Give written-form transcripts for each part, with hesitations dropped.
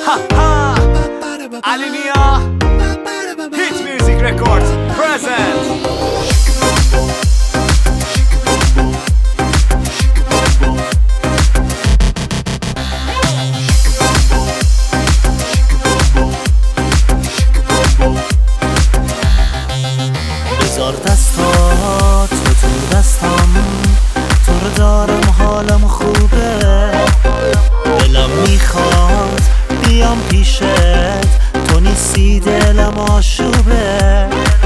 Alinea Hit Music Records present. بذار دستات تو دستم، تو رو دارم حالم خوبه، دلم میخواد بیام پیشت، تو نیستی دلم آشوبه.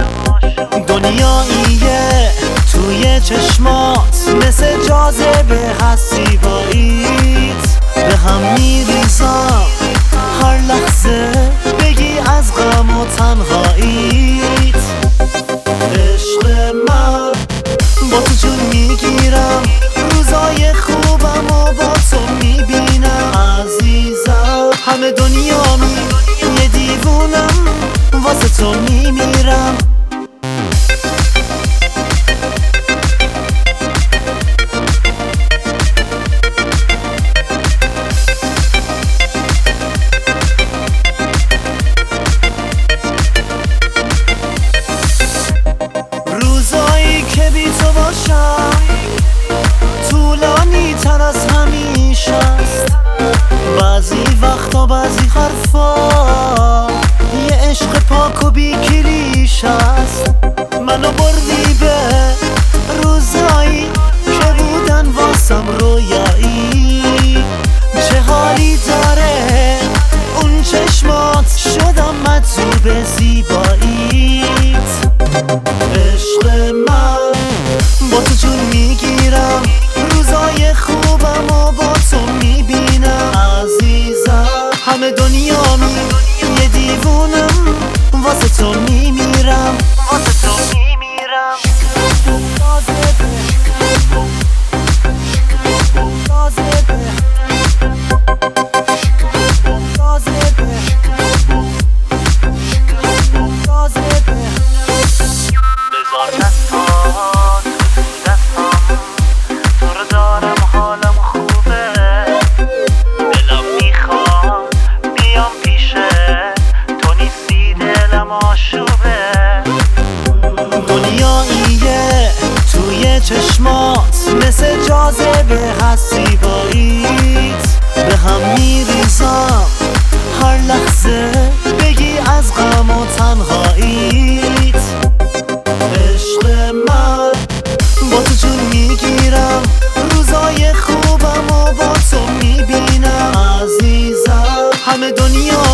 دنیاییه توی چشمات، مثل جاذبه هست زیباییت، به هم میریزم هر لحظه بگی از غم و تنهاییت. عشق من با تو جون میگیرم، روزای خوبم و با تو میبینم عزیزم. همه دنیامی یه دیوونم، واسه تو میمیرم. طولانی تر از همیشه است، بعضی وقتا بعضی حرفا یه عشق پاک و بی کلیش است. منو بردی به روزایی که بودن واسم رویایی، چه حالی داره اون چشمات، شدم مجذوب زیباییت. عشق من با تو جون میگیرم، روزای خوبم و با تو میبینم عزیزم. همه دنیامی یه دیوونم، واسه تو میمیرم، واسه تو میمیرم. بذار دستات تو دستم، تو رو دارم حالم خوبه، دلم میخواد بیام پیشت، تو نیستی دلم آشوبه. دنیاییه توی چشمات، مثل جاذبه هست زیباییت، به هم میریزم هر لحظه بگی از غم و تنهاییت. عشق من با تو جون میگیرم، روزای خوبم و با تو میبینم عزیزم. همه دنیا